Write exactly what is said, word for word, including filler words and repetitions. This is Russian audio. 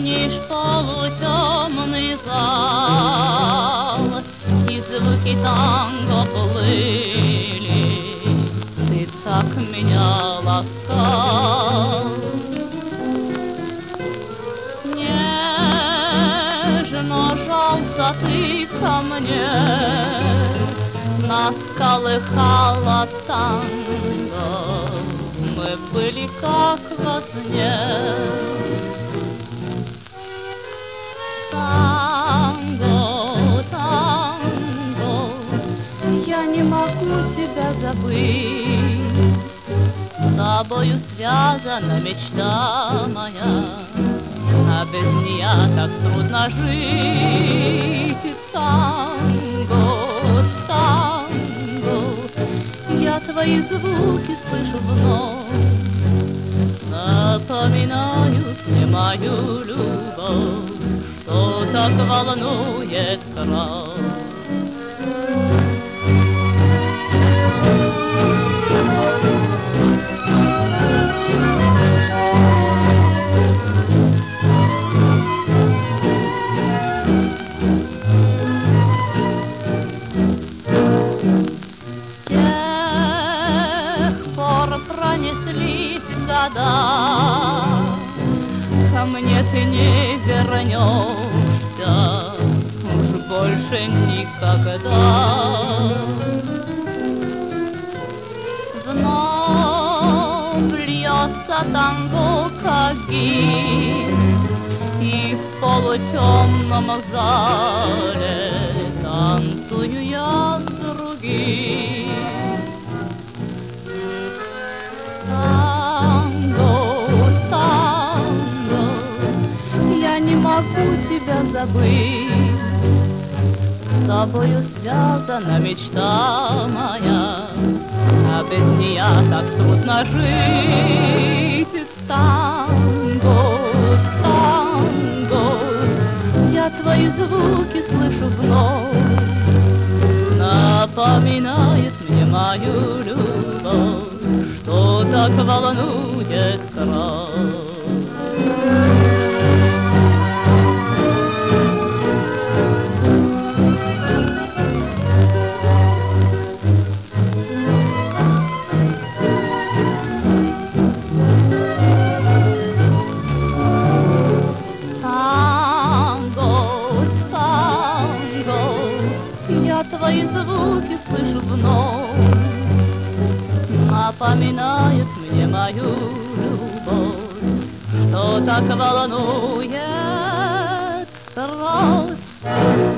Помнишь полутемный зал, и звуки танго плыли, ты так меня ласкал. Нежно жался ты ко мне, нас колыхало танго, мы были как во сне. Танго, танго, я не могу тебя забыть. С тобою связана мечта моя, а без нее так трудно жить. Танго, танго, я твои звуки слышу вновь, напоминают мне мою любовь, что так волнует кровь. С тех пор пронеслись года, ко мне ты не вернешься уж больше никогда. Вновь льется танго, как гимн, и в полутемном зале танцую я с другим. Не могу тебя забыть, с тобою связана мечта моя, а без нее так трудно жить. Танго, танго, я твои звуки слышу вновь, напоминает мне мою любовь, что так волнует кровь. Я твои звуки слышу вновь, напоминает мне мою любовь, что так волнует кровь.